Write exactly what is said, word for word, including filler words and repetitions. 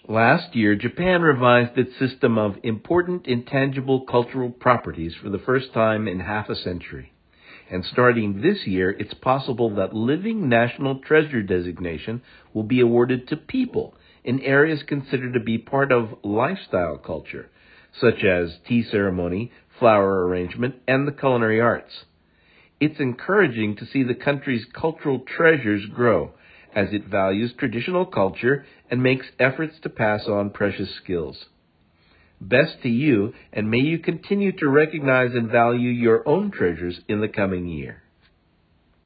Last year, Japan revised its system of important intangible cultural properties for the first time in half a century. And starting this year, it's possible that Living National Treasure designation will be awarded to people in areas considered to be part of lifestyle culture, such as tea ceremony, flower arrangement, and the culinary arts. It's encouraging to see the country's cultural treasures grow, as it values traditional culture and makes efforts to pass on precious skills. Best to you, and may you continue to recognize and value your own treasures in the coming year.